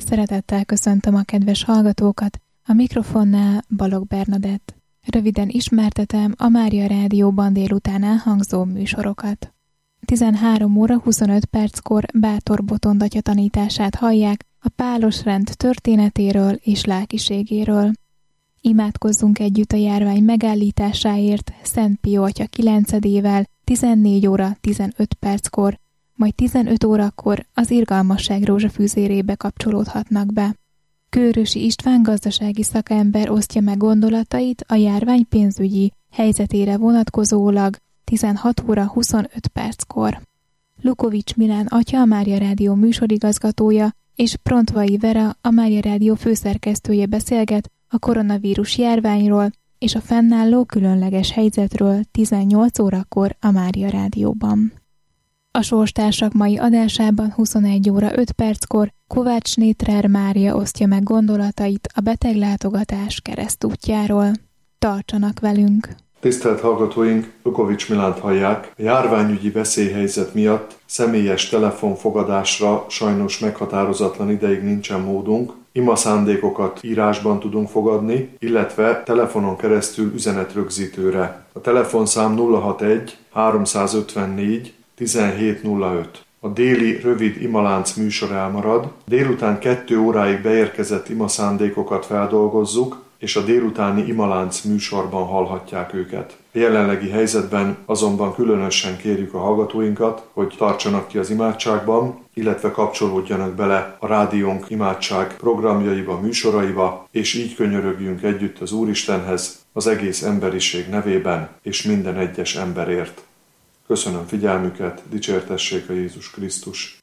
Szeretettel köszöntöm a kedves hallgatókat, a mikrofonnál Balogh Bernadett. Röviden ismertetem a Mária Rádióban délután elhangzó műsorokat. 13 óra 25 perckor Bátor Botond atya tanítását hallják a pálos rend történetéről és lelkiségéről. Imádkozzunk együtt a járvány megállításáért Szent Pió atya 9-ével 14 óra 15 perckor, majd 15 órakor az Irgalmasság rózsafűzérébe kapcsolódhatnak be. Kőrösi István gazdasági szakember osztja meg gondolatait a járvány pénzügyi helyzetére vonatkozólag 16 óra 25 perckor. Lukovics Milán atya, a Mária Rádió műsorigazgatója, és Prontvai Vera, a Mária Rádió főszerkesztője beszélget a koronavírus járványról és a fennálló különleges helyzetről 18 órakor a Mária Rádióban. A sorstársak mai adásában 21 óra 5 perckor Kovács Nétrer Mária osztja meg gondolatait a beteglátogatás keresztútjáról. Tartsanak velünk! Tisztelt hallgatóink, Lukovics Milánt hallják. A járványügyi veszélyhelyzet miatt személyes telefonfogadásra sajnos meghatározatlan ideig nincsen módunk. Imaszándékokat írásban tudunk fogadni, illetve telefonon keresztül üzenetrögzítőre. A telefonszám 061 354 1705. A déli rövid imalánc műsor elmarad, délután 2 óráig beérkezett imaszándékokat feldolgozzuk, és a délutáni imalánc műsorban hallhatják őket. A jelenlegi helyzetben azonban különösen kérjük a hallgatóinkat, hogy tartsanak ki az imádságban, illetve kapcsolódjanak bele a rádiónk imádság programjaiba, műsoraiba, és így könyörögjünk együtt az Úristenhez az egész emberiség nevében és minden egyes emberért. Köszönöm figyelmüket, dicsértessék a Jézus Krisztus!